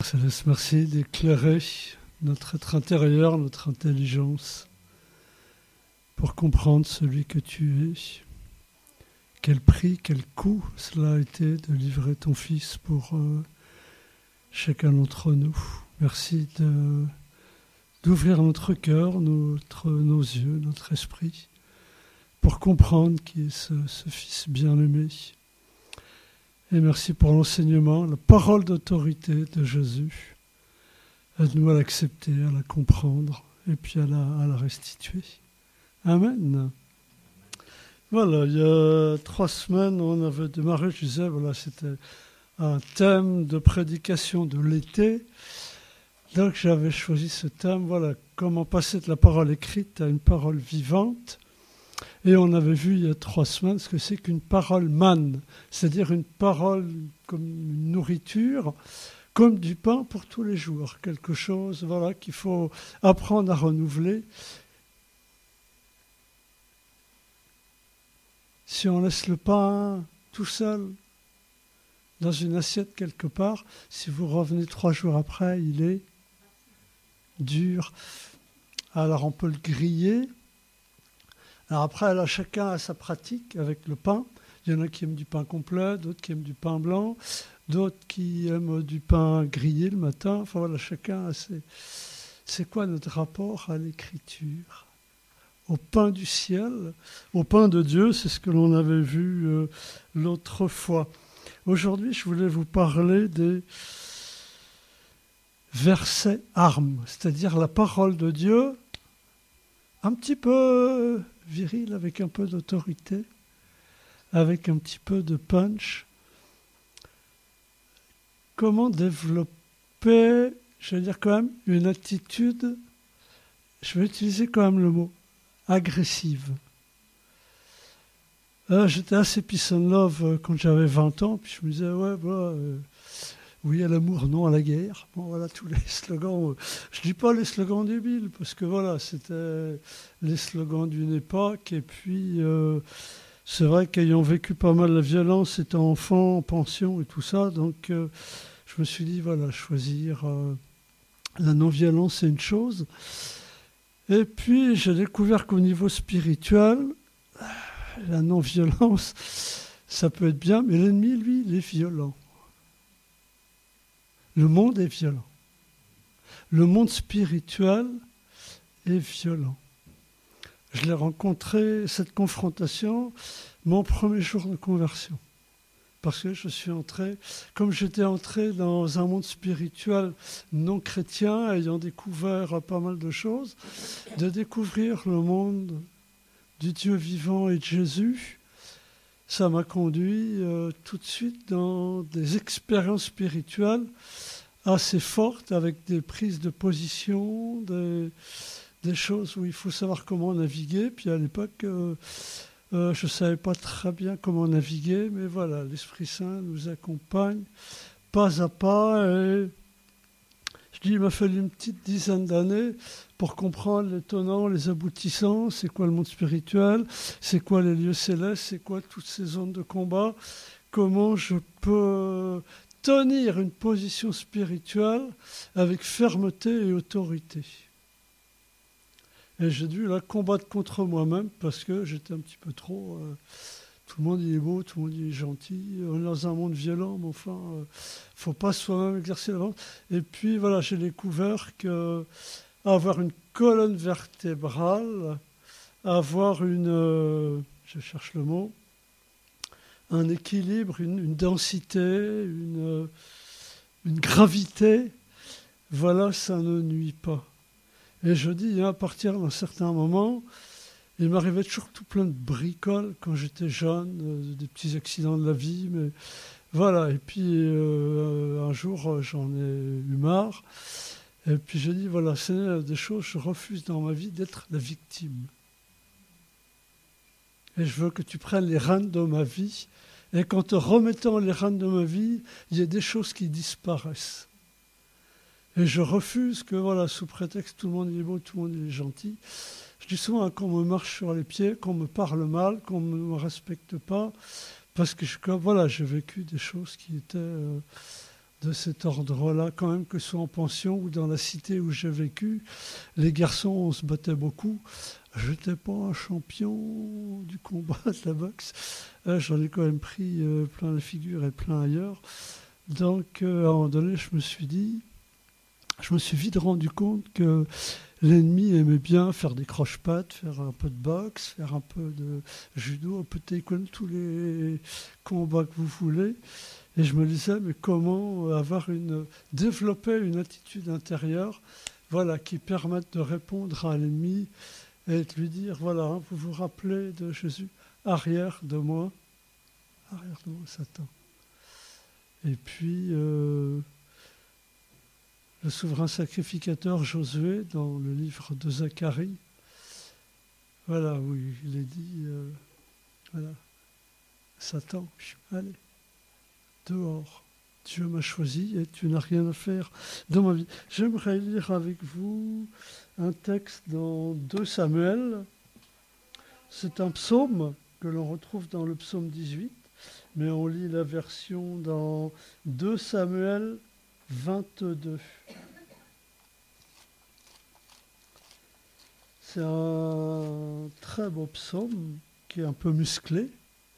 Céleste, merci d'éclairer notre être intérieur, notre intelligence, pour comprendre celui que tu es. Quel prix, quel coût cela a été de livrer ton Fils pour chacun d'entre nous. Merci d'ouvrir notre cœur, nos yeux, notre esprit, pour comprendre qui est ce Fils bien-aimé. Et merci pour l'enseignement, la parole d'autorité de Jésus. Aide-nous à l'accepter, à la comprendre et puis à la restituer. Amen. Voilà, il y a 3 semaines, on avait démarré, je disais, voilà, c'était un thème de prédication de l'été. Donc j'avais choisi ce thème, voilà, comment passer de la parole écrite à une parole vivante. Et on avait vu il y a 3 semaines ce que c'est qu'une parole manne, c'est-à-dire une parole comme une nourriture, comme du pain pour tous les jours, quelque chose voilà, qu'il faut apprendre à renouveler. Si on laisse le pain tout seul dans une assiette quelque part, si vous revenez 3 jours après, il est dur. Alors on peut le griller. Alors après, là, chacun a sa pratique avec le pain. Il y en a qui aiment du pain complet, d'autres qui aiment du pain blanc, d'autres qui aiment du pain grillé le matin. Enfin voilà, chacun a ses... C'est quoi notre rapport à l'écriture ? Au pain du ciel, au pain de Dieu, c'est ce que l'on avait vu l'autre fois. Aujourd'hui, je voulais vous parler des versets armes, c'est-à-dire la parole de Dieu, un petit peu viril, avec un peu d'autorité, avec un petit peu de punch. Comment développer, je vais dire quand même, une attitude, je vais utiliser quand même le mot, agressive. J'étais assez peace and love quand j'avais 20 ans, puis je me disais, ouais, bah, oui à l'amour, non à la guerre. Bon, voilà, tous les slogans. Je dis pas les slogans débiles, parce que voilà, c'était les slogans d'une époque. Et puis, c'est vrai qu'ayant vécu pas mal la violence, étant enfant, en pension et tout ça, donc je me suis dit, voilà, choisir la non-violence, c'est une chose. Et puis, j'ai découvert qu'au niveau spirituel, la non-violence, ça peut être bien, mais l'ennemi, lui, il est violent. Le monde est violent. Le monde spirituel est violent. Je l'ai rencontré, cette confrontation, mon premier jour de conversion. Parce que je suis entré, comme j'étais entré dans un monde spirituel non chrétien, ayant découvert pas mal de choses, de découvrir le monde du Dieu vivant et de Jésus, ça m'a conduit tout de suite dans des expériences spirituelles assez fortes, avec des prises de position, des choses où il faut savoir comment naviguer. Puis à l'époque, je ne savais pas très bien comment naviguer, mais voilà, l'Esprit Saint nous accompagne pas à pas. Et je dis, il m'a fallu une petite dizaine d'années pour comprendre les tenants, les aboutissants, c'est quoi le monde spirituel, c'est quoi les lieux célestes, c'est quoi toutes ces zones de combat, comment je peux tenir une position spirituelle avec fermeté et autorité. Et j'ai dû là combattre contre moi-même parce que j'étais un petit peu trop... tout le monde il est beau, tout le monde il est gentil. On est dans un monde violent, mais enfin, il ne faut pas soi-même exercer la vente. Et puis voilà, j'ai découvert qu'avoir une colonne vertébrale, avoir je cherche le mot, un équilibre, une densité, une gravité, voilà, ça ne nuit pas. Et je dis, à partir d'un certain moment, il m'arrivait toujours tout plein de bricoles quand j'étais jeune, des petits accidents de la vie, mais voilà. Et puis un jour, j'en ai eu marre. Et puis j'ai dit, voilà, c'est des choses, je refuse dans ma vie d'être la victime. Et je veux que tu prennes les rênes de ma vie. Et qu'en te remettant les rênes de ma vie, il y ait des choses qui disparaissent. Et je refuse que, voilà, sous prétexte tout le monde est beau, tout le monde est gentil. Je dis souvent qu'on me marche sur les pieds, qu'on me parle mal, qu'on ne me respecte pas, parce que voilà, j'ai vécu des choses qui étaient de cet ordre-là, quand même, que ce soit en pension ou dans la cité où j'ai vécu. Les garçons, on se battait beaucoup. Je n'étais pas un champion du combat de la boxe. J'en ai quand même pris plein la figure et plein ailleurs. Donc, à un moment donné, je me suis vite rendu compte que l'ennemi aimait bien faire des croche-pattes, faire un peu de boxe, faire un peu de judo, un peu de taekwondo, tous les combats que vous voulez. Et je me disais, mais comment développer une attitude intérieure, voilà, qui permette de répondre à l'ennemi et de lui dire, voilà, hein, vous vous rappelez de Jésus, arrière de moi, Satan. Et puis, le souverain sacrificateur Josué, dans le livre de Zacharie, voilà, où il est dit, voilà, Satan, allez, dehors. Dieu m'a choisi et tu n'as rien à faire dans ma vie. J'aimerais lire avec vous un texte dans 2 Samuel. C'est un psaume que l'on retrouve dans le psaume 18, mais on lit la version dans 2 Samuel 22. C'est un très beau psaume qui est un peu musclé.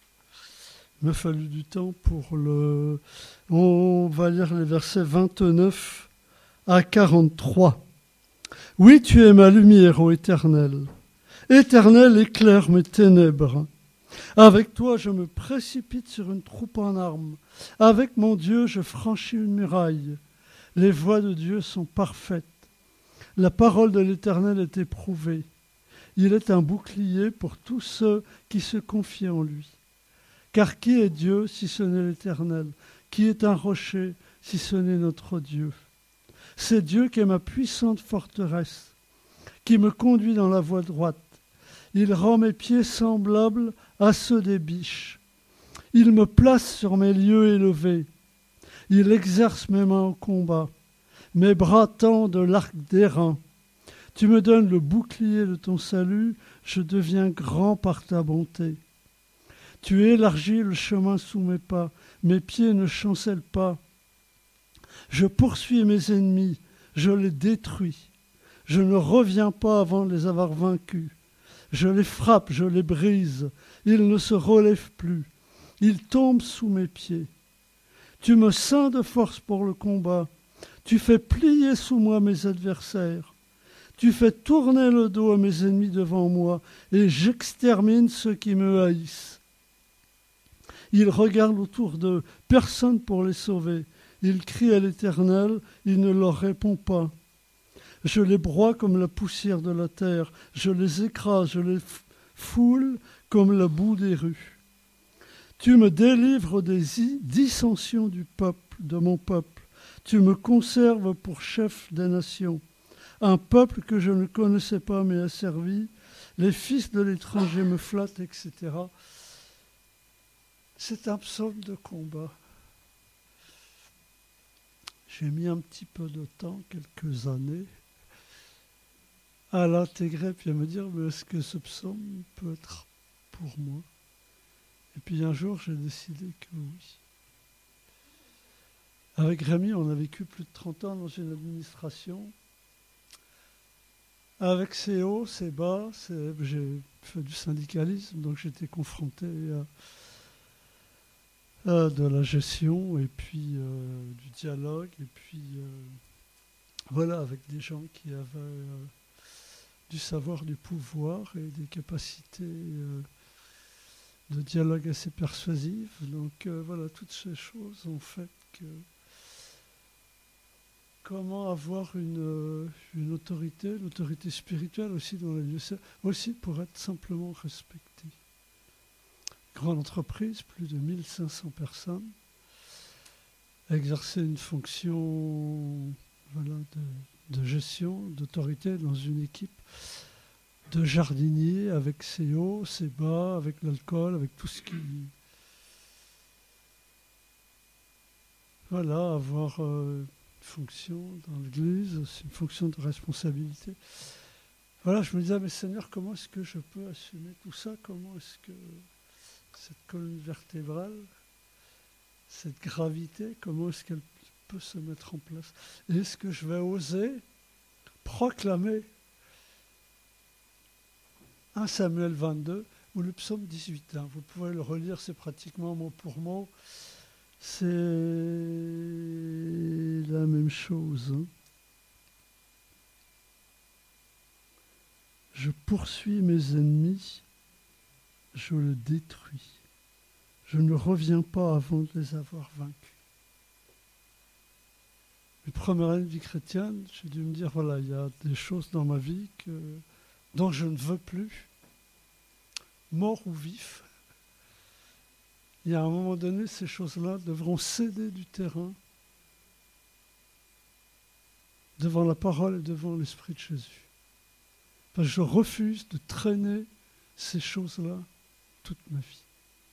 Il m'a fallu du temps pour le... On va lire les versets 29 à 43. Oui, tu es ma lumière, ô Éternel. Éternel, éclaire mes ténèbres. Avec toi, je me précipite sur une troupe en armes. Avec mon Dieu, je franchis une muraille. Les voies de Dieu sont parfaites. La parole de l'Éternel est éprouvée. Il est un bouclier pour tous ceux qui se confient en lui. Car qui est Dieu si ce n'est l'Éternel? Qui est un rocher si ce n'est notre Dieu? C'est Dieu qui est ma puissante forteresse, qui me conduit dans la voie droite. Il rend mes pieds semblables à ceux des biches. Il me place sur mes lieux élevés. Il exerce mes mains au combat. Mes bras tendent l'arc d'airain. Tu me donnes le bouclier de ton salut, je deviens grand par ta bonté. Tu élargis le chemin sous mes pas, mes pieds ne chancellent pas. Je poursuis mes ennemis, je les détruis. Je ne reviens pas avant de les avoir vaincus. Je les frappe, je les brise, ils ne se relèvent plus. Ils tombent sous mes pieds. Tu me ceins de force pour le combat. Tu fais plier sous moi mes adversaires. Tu fais tourner le dos à mes ennemis devant moi, et j'extermine ceux qui me haïssent. Ils regardent autour d'eux, personne pour les sauver. Ils crient à l'Éternel, il ne leur répond pas. Je les broie comme la poussière de la terre, je les écrase, je les foule comme la boue des rues. Tu me délivres des dissensions du peuple, de mon peuple. Tu me conserves pour chef des nations. Un peuple que je ne connaissais pas mais asservi. Les fils de l'étranger me flattent, etc. C'est un psaume de combat. J'ai mis un petit peu de temps, quelques années, à l'intégrer puis à me dire, mais est-ce que ce psaume peut être pour moi? Et puis un jour, j'ai décidé que oui. Avec Rémi, on a vécu plus de 30 ans dans une administration. Avec ses hauts, ses bas, j'ai fait du syndicalisme, donc j'étais confronté à de la gestion et puis du dialogue. Et puis voilà, avec des gens qui avaient du savoir, du pouvoir et des capacités de dialogue assez persuasives. Donc voilà, toutes ces choses ont fait que... Comment avoir une autorité spirituelle aussi dans la diocèse, aussi pour être simplement respecté. Grande entreprise, plus de 1500 personnes, exercer une fonction voilà, de gestion, d'autorité dans une équipe de jardiniers avec ses hauts, ses bas, avec l'alcool, avec tout ce qui... Voilà, avoir... fonction dans l'Église, c'est une fonction de responsabilité. Voilà, je me disais, mais Seigneur, comment est-ce que je peux assumer tout ça? Comment est-ce que cette colonne vertébrale, cette gravité, comment est-ce qu'elle peut se mettre en place. Et est-ce que je vais oser proclamer 1 Samuel 22 ou le psaume 18 ? Vous pouvez le relire, c'est pratiquement mot pour mot. C'est la même chose. Je poursuis mes ennemis, je le détruis. Je ne reviens pas avant de les avoir vaincus. Les premières années de vie chrétienne, j'ai dû me dire, voilà, il y a des choses dans ma vie dont je ne veux plus, mort ou vif. Il y a un moment donné, ces choses-là devront céder du terrain devant la parole et devant l'Esprit de Jésus. Parce que je refuse de traîner ces choses-là toute ma vie.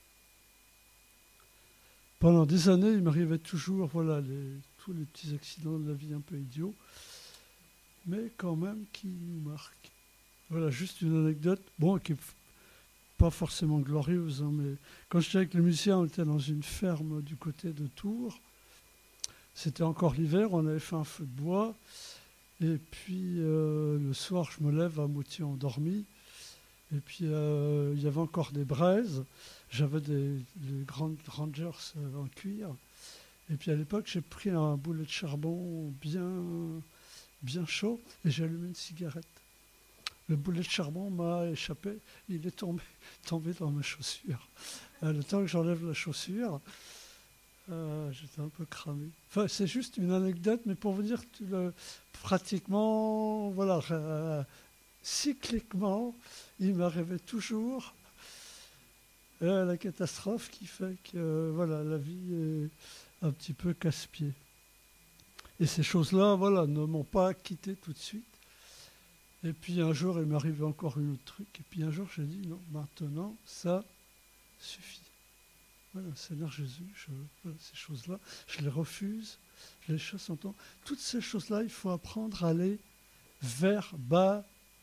Pendant des années, il m'arrivait toujours, voilà, tous les petits accidents de la vie un peu idiots, mais quand même qui nous marquent. Voilà, juste une anecdote, qui n'est pas forcément glorieuse, mais quand j'étais avec les musiciens, on était dans une ferme du côté de Tours. C'était encore l'hiver, on avait fait un feu de bois, et puis le soir, je me lève à moitié endormi, et puis il y avait encore des braises. J'avais des grandes Rangers en cuir. Et puis à l'époque, j'ai pris un boulet de charbon bien chaud et j'ai allumé une cigarette. Le boulet de charbon m'a échappé, il est tombé dans ma chaussure. Le temps que j'enlève la chaussure, j'étais un peu cramé. Enfin, c'est juste une anecdote, mais pour vous dire que pratiquement, voilà, cycliquement, il m'arrivait toujours la catastrophe qui fait que la vie est un petit peu casse-pied. Et ces choses-là, ne m'ont pas quitté tout de suite. Et puis un jour, il m'arrivait encore un autre truc. Et puis un jour, j'ai dit, non, maintenant, ça suffit. Voilà, Seigneur Jésus, ces choses-là, je les refuse, je les chasse en temps. Toutes ces choses-là, il faut apprendre à les verbaliser.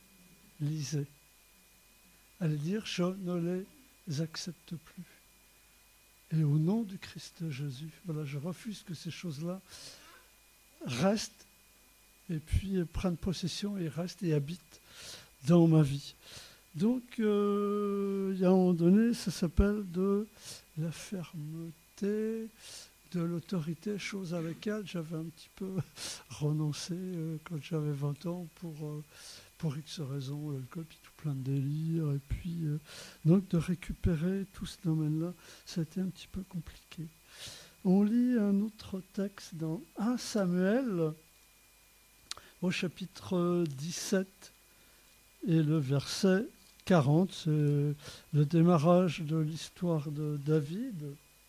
À les dire, je ne les accepte plus. Et au nom du Christ Jésus, je refuse que ces choses-là restent et puis prennent possession et restent et habitent dans ma vie. Donc, il y a un moment donné, ça s'appelle de la fermeté, de l'autorité, chose à laquelle j'avais un petit peu renoncé quand j'avais 20 ans pour X raisons, l'alcool, puis tout plein de délires, et puis donc de récupérer tout ce domaine-là, ça a été un petit peu compliqué. On lit un autre texte dans 1 Samuel, au chapitre 17, et le verset 40, c'est le démarrage de l'histoire de David.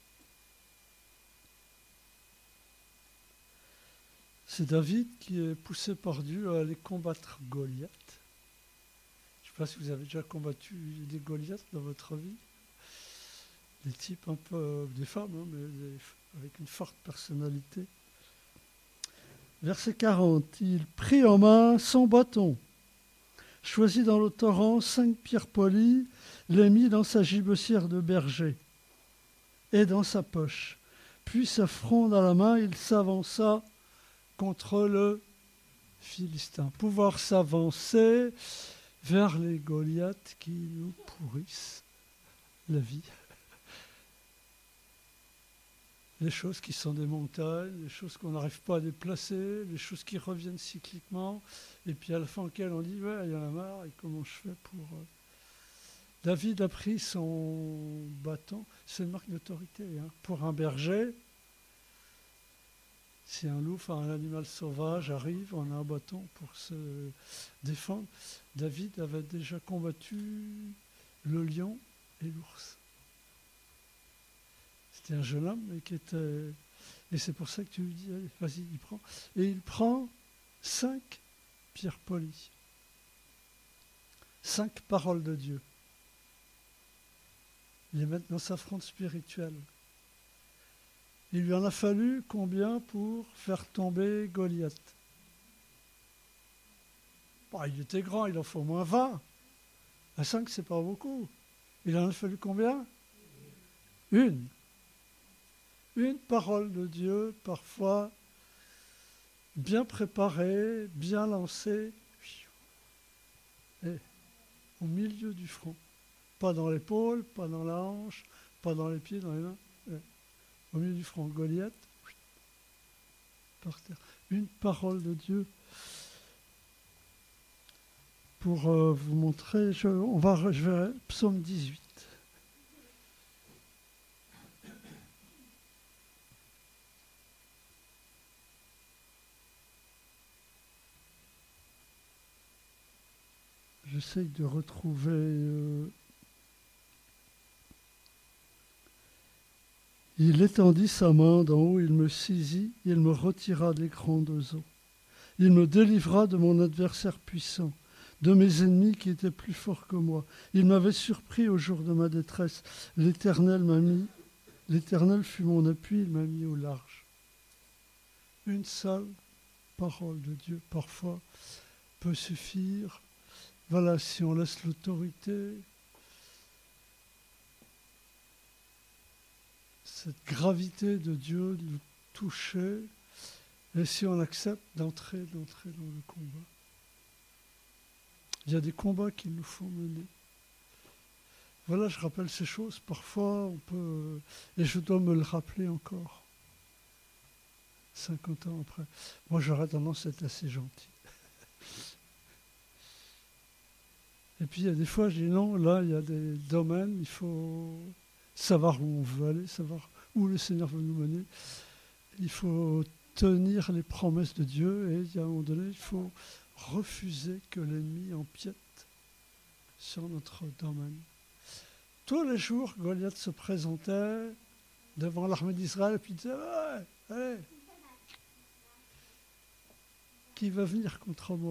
C'est David qui est poussé par Dieu à aller combattre Goliath. Je ne sais pas si vous avez déjà combattu des Goliaths dans votre vie. Des types un peu, des femmes, mais avec une forte personnalité. Verset 40, il prit en main son bâton, choisit dans le torrent 5 pierres polies, les mit dans sa gibecière de berger et dans sa poche. Puis sa fronde à la main, il s'avança contre le Philistin. Pouvoir s'avancer vers les Goliaths qui nous pourrissent la vie. Les choses qui sont des montagnes, les choses qu'on n'arrive pas à déplacer, les choses qui reviennent cycliquement, et puis à la fin auquel on dit « ouais, il y en a marre, et comment je fais pour… » David a pris son bâton, c'est une marque d'autorité. Pour un berger, si un loup, un animal sauvage arrive, on a un bâton pour se défendre. David avait déjà combattu le lion et l'ours. C'était un jeune homme mais qui était... Et c'est pour ça que tu lui dis, allez, vas-y, il prend. Et il prend 5 pierres polies. 5 paroles de Dieu. Il les met dans sa fronde spirituelle. Il lui en a fallu combien pour faire tomber Goliath ? Il était grand, il en faut au moins 20. À 5, c'est pas beaucoup. Il en a fallu combien ? Une parole de Dieu, parfois, bien préparé, bien lancé, et au milieu du front. Pas dans l'épaule, pas dans la hanche, pas dans les pieds, dans les mains. Au milieu du front, Goliath, par terre. Une parole de Dieu pour vous montrer. Je vais psaume 18. J'essaye de retrouver. Il étendit sa main d'en haut, il me saisit, il me retira des grandes eaux. Il me délivra de mon adversaire puissant, de mes ennemis qui étaient plus forts que moi. Il m'avait surpris au jour de ma détresse. L'Éternel fut mon appui, il m'a mis au large. Une seule parole de Dieu, parfois, peut suffire. Voilà, si on laisse l'autorité, cette gravité de Dieu nous toucher, et si on accepte d'entrer dans le combat. Il y a des combats qu'il nous faut mener. Voilà, je rappelle ces choses. Parfois, on peut... Et je dois me le rappeler encore. 50 ans après. Moi, j'aurais tendance à être assez gentil. Et puis, il y a des fois, je dis non, là, il y a des domaines, il faut savoir où on veut aller, savoir où le Seigneur veut nous mener. Il faut tenir les promesses de Dieu et, à un moment donné, il faut refuser que l'ennemi empiète sur notre domaine. Tous les jours, Goliath se présentait devant l'armée d'Israël et puis disait « Allez, qui va venir contre moi ?»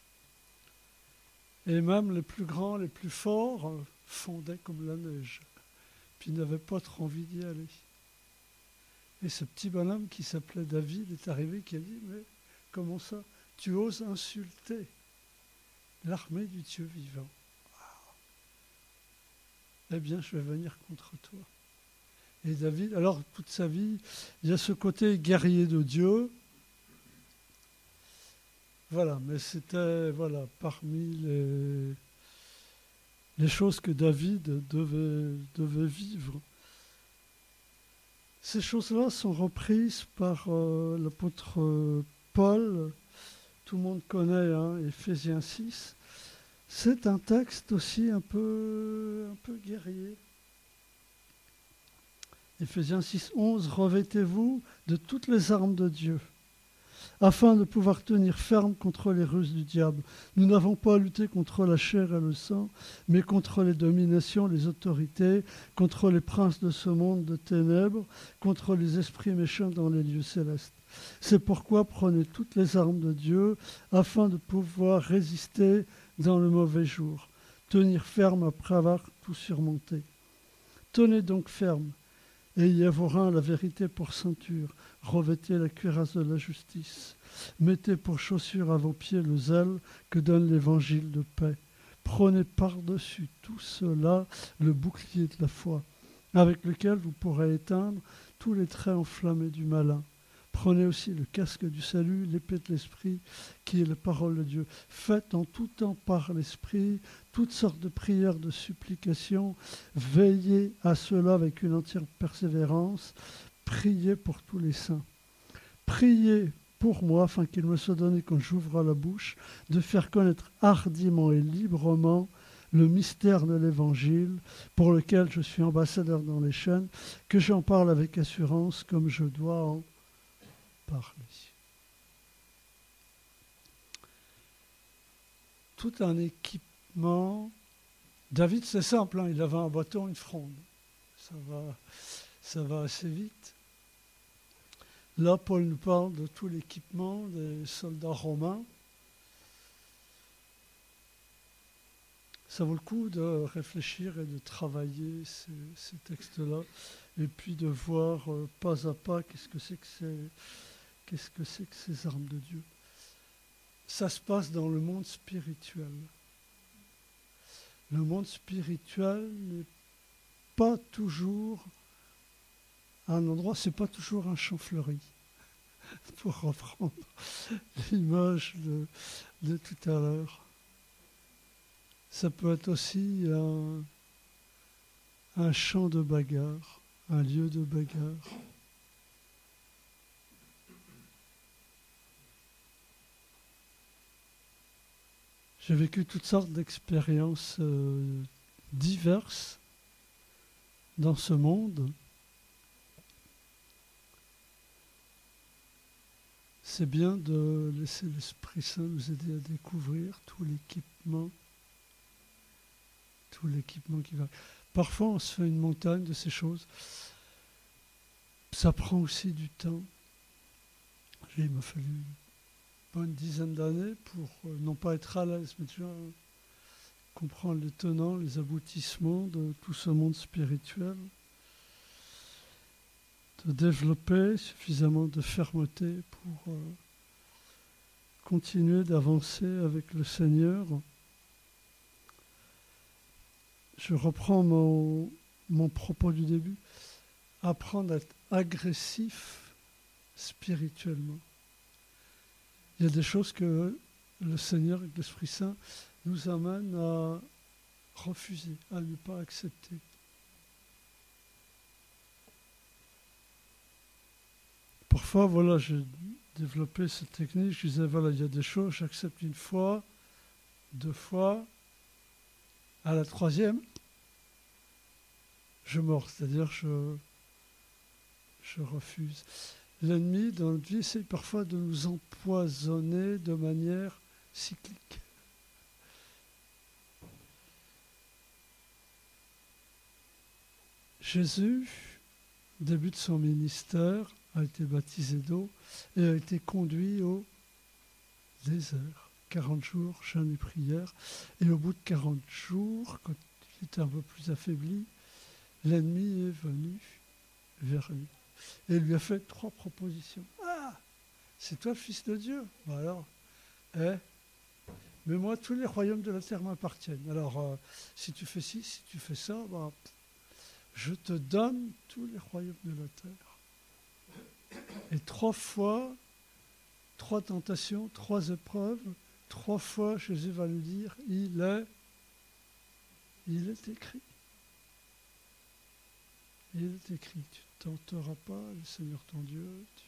Et même les plus grands, les plus forts fondaient comme la neige. Puis ils n'avaient pas trop envie d'y aller. Et ce petit bonhomme qui s'appelait David est arrivé qui a dit « Mais comment ça? Tu oses insulter l'armée du Dieu vivant. Eh bien, je vais venir contre toi. » Et David, alors toute sa vie, il y a ce côté guerrier de Dieu. Voilà, mais c'était parmi les choses que David devait vivre. Ces choses-là sont reprises par l'apôtre Paul. Tout le monde connaît Éphésiens 6. C'est un texte aussi un peu guerrier. Éphésiens 6, 11, revêtez-vous de toutes les armes de Dieu, afin de pouvoir tenir ferme contre les ruses du diable. Nous n'avons pas à lutter contre la chair et le sang, mais contre les dominations, les autorités, contre les princes de ce monde de ténèbres, contre les esprits méchants dans les lieux célestes. C'est pourquoi prenez toutes les armes de Dieu, afin de pouvoir résister dans le mauvais jour, tenir ferme après avoir tout surmonté. Tenez donc ferme. Ayez à vos reins la vérité pour ceinture, revêtez la cuirasse de la justice, mettez pour chaussure à vos pieds le zèle que donne l'évangile de paix. Prenez par-dessus tout cela le bouclier de la foi, avec lequel vous pourrez éteindre tous les traits enflammés du malin. Prenez aussi le casque du salut, l'épée de l'esprit, qui est la parole de Dieu. Faites en tout temps par l'esprit toutes sortes de prières, de supplications. Veillez à cela avec une entière persévérance. Priez pour tous les saints. Priez pour moi, afin qu'il me soit donné, quand j'ouvre la bouche, de faire connaître hardiment et librement le mystère de l'Évangile, pour lequel je suis ambassadeur dans les chaînes, que j'en parle avec assurance, comme je dois en parler. Tout un équipement. David, c'est simple, il avait un bâton, une fronde. Ça va assez vite. Là, Paul nous parle de tout l'équipement des soldats romains. Ça vaut le coup de réfléchir et de travailler ces textes-là, et puis de voir pas à pas qu'est-ce que c'est que ces armes de Dieu. Ça se passe dans le monde spirituel. Le monde spirituel n'est pas toujours un endroit, c'est pas toujours un champ fleuri. pour reprendre l'image de tout à l'heure. Ça peut être aussi un champ de bagarre, un lieu de bagarre. J'ai vécu toutes sortes d'expériences diverses dans ce monde. C'est bien de laisser l'Esprit Saint nous aider à découvrir tout l'équipement qui va. Parfois, on se fait une montagne de ces choses. Ça prend aussi du temps. Il m'a fallu une dizaine d'années pour non pas être à l'aise, mais déjà comprendre les tenants, les aboutissements de tout ce monde spirituel, de développer suffisamment de fermeté pour continuer d'avancer avec le Seigneur. Je reprends mon propos du début. Apprendre à être agressif spirituellement. Il y a des choses que le Seigneur et l'Esprit Saint nous amènent à refuser, à ne pas accepter. Parfois, voilà, j'ai développé cette technique. Je disais, voilà, il y a des choses, j'accepte une fois, 2 fois. À la 3e, je mords, c'est-à-dire je refuse. L'ennemi, dans notre vie, essaie parfois de nous empoisonner de manière cyclique. Jésus, au début de son ministère, a été baptisé d'eau et a été conduit au désert. 40 jours, jeûne et prière. Et au bout de 40 jours, quand il était un peu plus affaibli, l'ennemi est venu vers lui. Et il lui a fait 3 propositions. Ah, c'est toi le Fils de Dieu. Bah alors, mais moi, tous les royaumes de la terre m'appartiennent. Alors, si tu fais ci, si tu fais ça, bah, je te donne tous les royaumes de la terre. Et 3 fois, 3 tentations, 3 épreuves, 3 fois Jésus va nous dire, il est écrit. Il est écrit, tu ne tenteras pas le Seigneur ton Dieu.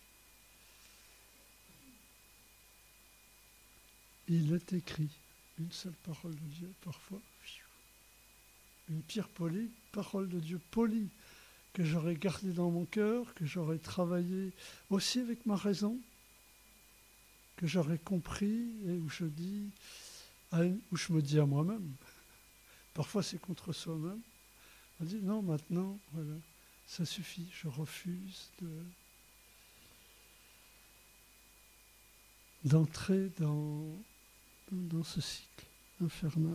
Il est écrit, une seule parole de Dieu, parfois. Une pierre polie, parole de Dieu polie, que j'aurais gardée dans mon cœur, que j'aurais travaillé aussi avec ma raison, que j'aurais compris et où je me dis à moi-même, parfois c'est contre soi-même, on dit non, maintenant, voilà, ça suffit, je refuse d'entrer dans ce cycle infernal.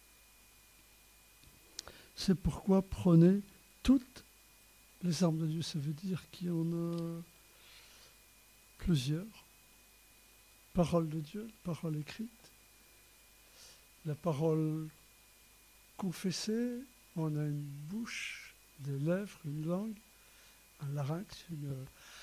C'est pourquoi prenez toutes les armes de Dieu, ça veut dire qu'il y en a plusieurs. Parole de Dieu, parole écrite, la parole confessée, on a une bouche, des lèvres, une langue, un larynx, une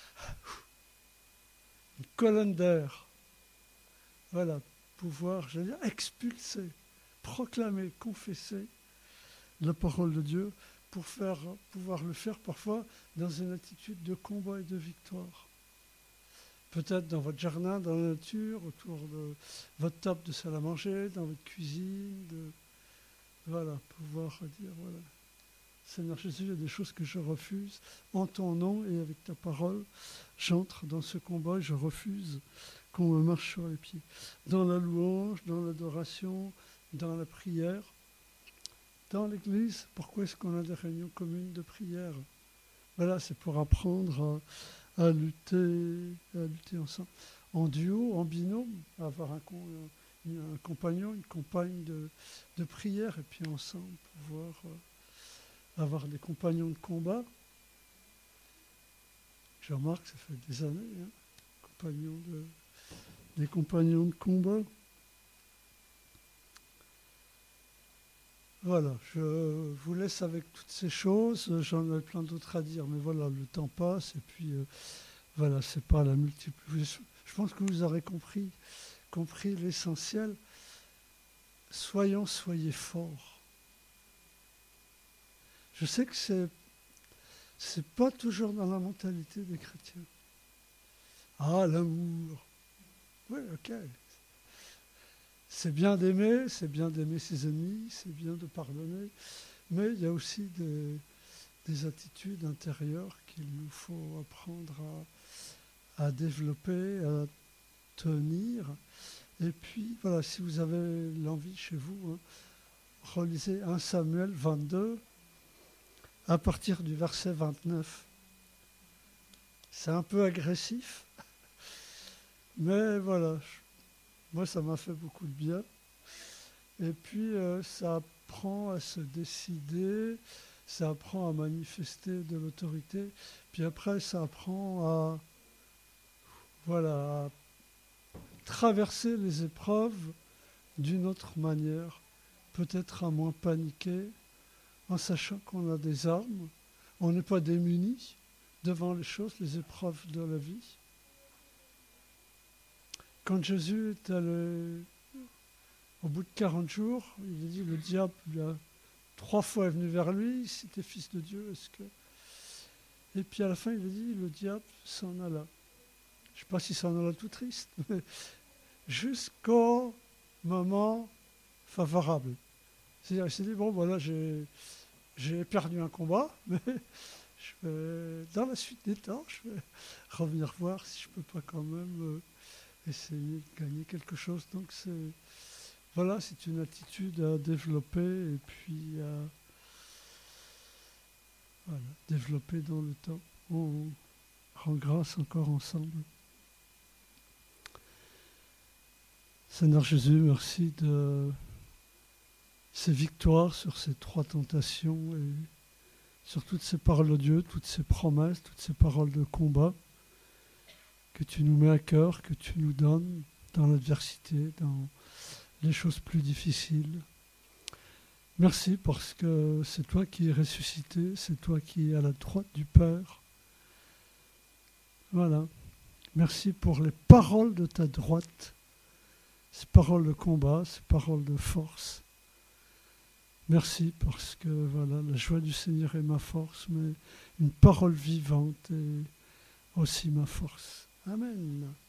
colonne d'air. Voilà, pouvoir, j'allais dire, expulser, proclamer, confesser la parole de Dieu pour pouvoir le faire parfois dans une attitude de combat et de victoire. Peut-être dans votre jardin, dans la nature, autour de votre table de salle à manger, dans votre cuisine, voilà, pouvoir dire, voilà, Seigneur Jésus, il y a des choses que je refuse en ton nom et avec ta parole, j'entre dans ce combat et je refuse qu'on me marche sur les pieds. Dans la louange, dans l'adoration, dans la prière, dans l'église, pourquoi est-ce qu'on a des réunions communes de prière? Voilà, c'est pour apprendre à lutter ensemble. En duo, en binôme, avoir un compagnon, une compagne de prière, et puis ensemble pouvoir avoir des compagnons de combat. Je remarque que ça fait des années, des compagnons de combat. Voilà, je vous laisse avec toutes ces choses. J'en ai plein d'autres à dire, mais voilà, le temps passe, et puis Voilà, c'est pas la multiplication. Je pense que vous aurez compris l'essentiel. Soyez forts. Je sais que c'est pas toujours dans la mentalité des chrétiens. Ah, l'amour. Oui, ok. C'est bien d'aimer ses ennemis, c'est bien de pardonner, mais il y a aussi des attitudes intérieures qu'il nous faut apprendre à développer, à tenir. Et puis, voilà, si vous avez l'envie chez vous, relisez 1 Samuel 22 à partir du verset 29. C'est un peu agressif, mais voilà, moi ça m'a fait beaucoup de bien. Et puis ça apprend à se décider, ça apprend à manifester de l'autorité, puis après ça apprend à traverser les épreuves d'une autre manière, peut-être à moins paniquer, en sachant qu'on a des armes, on n'est pas démunis devant les choses, les épreuves de la vie. Quand Jésus est allé, au bout de 40 jours, il a dit, le diable, il a 3 fois est venu vers lui, si t'es fils de Dieu, est-ce que... Et puis à la fin, il a dit, le diable s'en alla. Je ne sais pas si s'en alla tout triste, mais jusqu'au moment favorable. C'est-à-dire, il s'est dit, bon, voilà, j'ai perdu un combat, mais dans la suite des temps, je vais revenir voir si je ne peux pas quand même essayer de gagner quelque chose. Donc, c'est une attitude à développer et puis à développer dans le temps. On rend grâce encore ensemble. Seigneur Jésus, merci de ces victoires sur ces 3 tentations et sur toutes ces paroles de Dieu, toutes ces promesses, toutes ces paroles de combat que tu nous mets à cœur, que tu nous donnes dans l'adversité, dans les choses plus difficiles. Merci parce que c'est toi qui es ressuscité, c'est toi qui es à la droite du Père. Voilà. Merci pour les paroles de ta droite, ces paroles de combat, ces paroles de force. Merci parce que voilà, la joie du Seigneur est ma force, mais une parole vivante est aussi ma force. Amen.